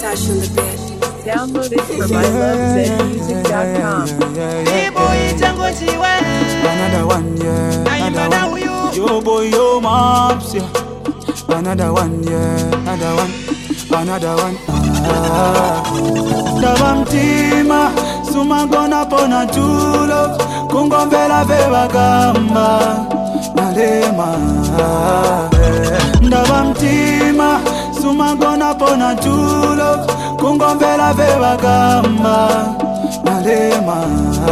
Touch on the bed. Download it from ilovezmusic.com. Another one, yeah. Another one. Yo boy, yo mops, yeah. Another one, yeah. Another one. Another one. Dabamtima, suma gonna pona chulo, kungomvela veva kamba, nalema. Dabamtima, suma gonna pona chulo, kungomvela veva kamba, nalema.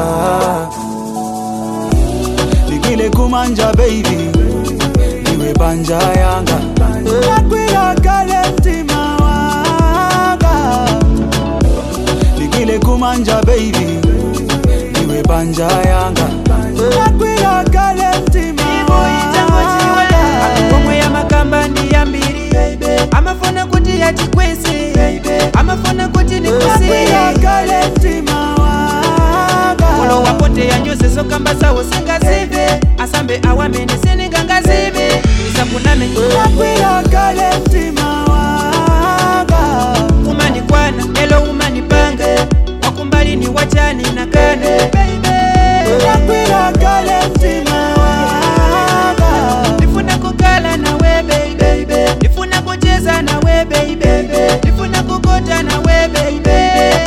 Nikile kumanja baby, iwe banja yanga, nakwila kale mtima wanga. Nikile kumanja baby, iwe banja yanga, nakwila kale mtima wanga. Akumwe ya makamba ndi ya mbiri, amafona kuti ya chikwese, amafona kuti ni kusi, nakwila kale mtima wanga. Ulo wapote ya nyose so kamba sawo senga zive, asambe awamene seninga ngazive, isakuname nakwila kale mtima wanga. umani kwana, elo umani pange, wakumbali ni wachani na kane, nakwila kale mtima wanga. nifuna kukala na we baby, nifuna kucheza na we baby, nifuna kukota na we baby.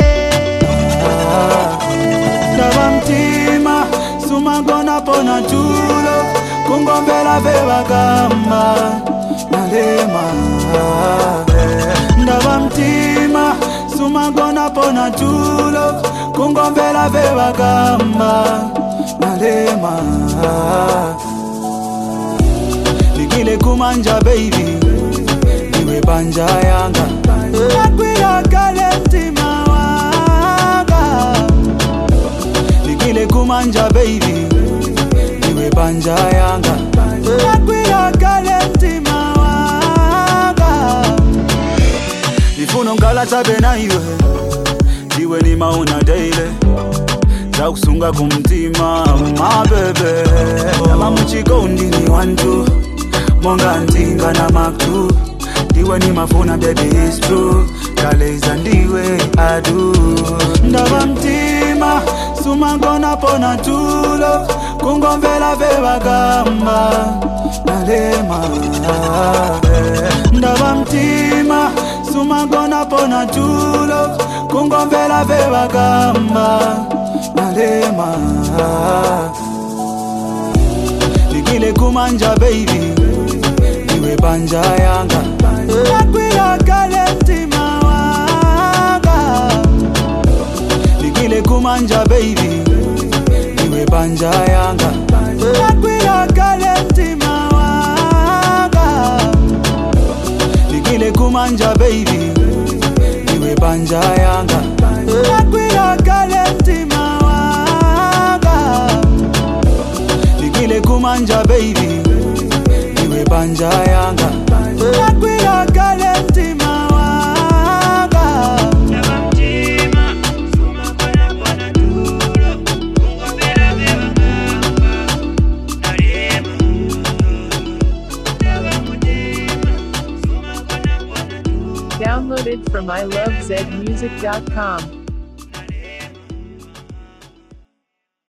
Dabamtima, suma gonna pona chulo, kungomvela veva kamba, nalema. Dabamtima, suma gonna pona chulo, kungomvela veva kamba, nalema. Nikile kumanja baby, iwe banja yanga, nakwila kale mtima wanga. Nikile kumanja baby, iwe banja yanga, nakwila kale mtima wanga. Nifuno ngala tabe na iwe ni mauna daily, za kusunga kumtima my baby. Nama mchikondi ni wantu, monga ntinga na maktu, diwe ni mafuna baby is true, kaleza ndiwe adu. Ndabamtima, suma gonna pona tulo, kungomvela veva kamba, nalema. Ndabamtima, suma gonna pona tulo, kungomvela veva kamba, nalema. Nikile kumanja baby, iwe banja yanga, nakwila kale mtima wanga. Nikile kumanja baby, iwe banja yanga, nakwila kale mtima wanga. Nikile kumanja baby, iwe banja yanga, nakwila kale mtima wanga. Nikile kumanja baby, iwe banja yanga, nakwila kale mtima wanga. Dabamtima, suma gonna pona chulo, kungomvela veva kamba, nalema. Dabamtima, suma gonna pona chulo. Download it from ilovezmusic.com.